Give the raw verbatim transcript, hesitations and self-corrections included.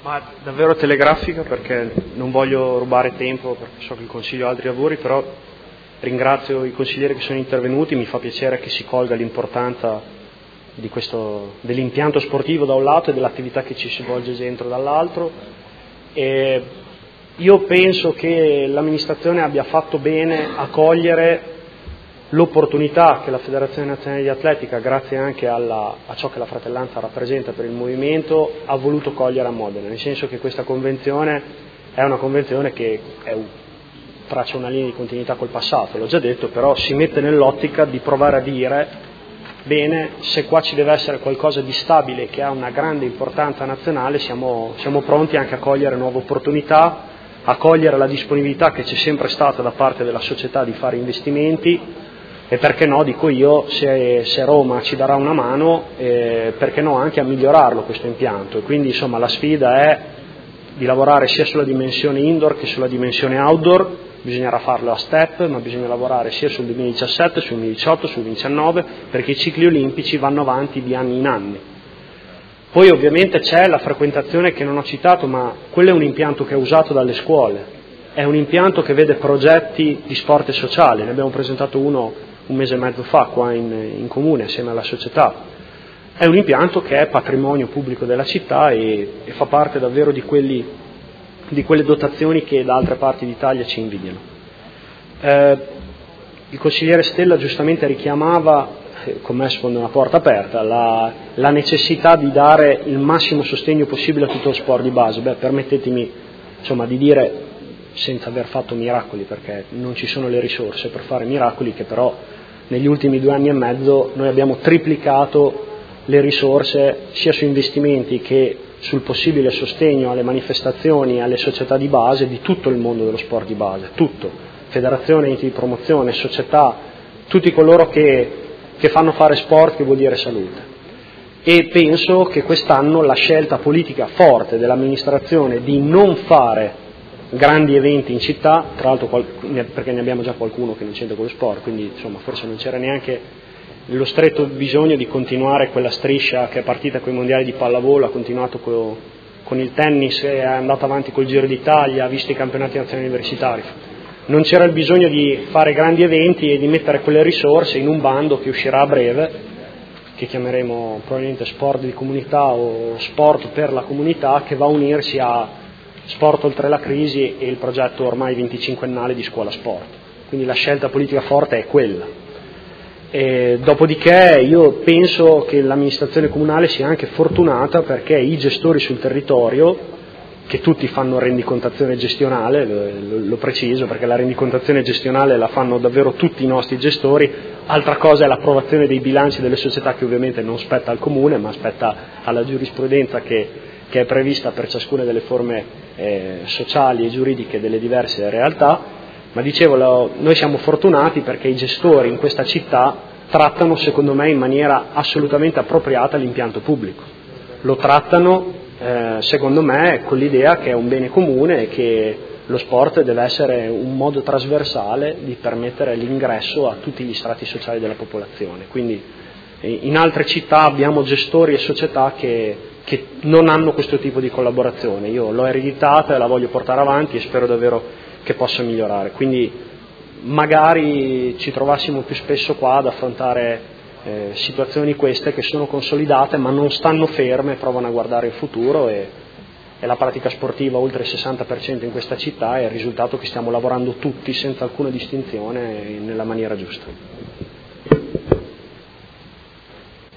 Ma davvero telegrafica, perché non voglio rubare tempo, perché so che il Consiglio ha altri lavori, però ringrazio i consiglieri che sono intervenuti, mi fa piacere che si colga l'importanza di questo, dell'impianto sportivo da un lato e dell'attività che ci si svolge dentro dall'altro. E io penso che l'amministrazione abbia fatto bene a cogliere l'opportunità che la Federazione Nazionale di Atletica, grazie anche alla, a ciò che la fratellanza rappresenta per il movimento, ha voluto cogliere a Modena, nel senso che questa convenzione è una convenzione che è, traccia una linea di continuità col passato, l'ho già detto, però si mette nell'ottica di provare a dire, bene, se qua ci deve essere qualcosa di stabile che ha una grande importanza nazionale, siamo, siamo pronti anche a cogliere nuove opportunità, a cogliere la disponibilità che c'è sempre stata da parte della società di fare investimenti. E perché no, dico io, se, se Roma ci darà una mano, eh, perché no anche a migliorarlo questo impianto. E quindi insomma la sfida è di lavorare sia sulla dimensione indoor che sulla dimensione outdoor, bisognerà farlo a step, ma bisogna lavorare sia sul duemiladiciassette, sul duemiladiciotto, sul duemiladiciannove, perché i cicli olimpici vanno avanti di anni in anni. Poi ovviamente c'è la frequentazione che non ho citato, ma quello è un impianto che è usato dalle scuole, è un impianto che vede progetti di sport e sociale, ne abbiamo presentato uno un mese e mezzo fa qua in, in comune assieme alla società. È un impianto che è patrimonio pubblico della città e, e fa parte davvero di, quelli, di quelle dotazioni che da altre parti d'Italia ci invidiano. Eh, il consigliere Stella giustamente richiamava, eh, con me sfondo una porta aperta, la, la necessità di dare il massimo sostegno possibile a tutto lo sport di base. Beh, permettetemi insomma di dire, senza aver fatto miracoli, perché non ci sono le risorse per fare miracoli, che però negli ultimi due anni e mezzo noi abbiamo triplicato le risorse sia su investimenti che sul possibile sostegno alle manifestazioni e alle società di base di tutto il mondo dello sport di base, tutto, federazione, enti di promozione, società, tutti coloro che, che fanno fare sport, che vuol dire salute. E penso che quest'anno la scelta politica forte dell'amministrazione di non fare grandi eventi in città, tra l'altro perché ne abbiamo già qualcuno che non c'entra con lo sport, quindi insomma forse non c'era neanche lo stretto bisogno di continuare quella striscia che è partita con i mondiali di pallavolo, ha continuato co, con il tennis, è andata avanti col Giro d'Italia, ha visto i campionati nazionali universitari. Non c'era il bisogno di fare grandi eventi e di mettere quelle risorse in un bando che uscirà a breve, che chiameremo probabilmente sport di comunità o sport per la comunità, che va a unirsi a Sport oltre la crisi e il progetto ormai venticinquennale di scuola sport. Quindi la scelta politica forte è quella. E dopodiché io penso che l'amministrazione comunale sia anche fortunata, perché i gestori sul territorio, che tutti fanno rendicontazione gestionale, lo, lo preciso, perché la rendicontazione gestionale la fanno davvero tutti i nostri gestori, altra cosa è l'approvazione dei bilanci delle società, che ovviamente non spetta al comune ma spetta alla giurisprudenza che, che è prevista per ciascuna delle forme eh, sociali e giuridiche delle diverse realtà. Ma dicevo, lo, noi siamo fortunati perché i gestori in questa città trattano secondo me in maniera assolutamente appropriata l'impianto pubblico, lo trattano Eh, secondo me con l'idea che è un bene comune e che lo sport deve essere un modo trasversale di permettere l'ingresso a tutti gli strati sociali della popolazione. Quindi eh, in altre città abbiamo gestori e società che, che non hanno questo tipo di collaborazione. Io l'ho ereditata e la voglio portare avanti e spero davvero che possa migliorare. Quindi magari ci trovassimo più spesso qua ad affrontare Eh, situazioni queste che sono consolidate ma non stanno ferme, provano a guardare il futuro e, e la pratica sportiva oltre il sessanta per cento in questa città è il risultato che stiamo lavorando tutti senza alcuna distinzione nella maniera giusta.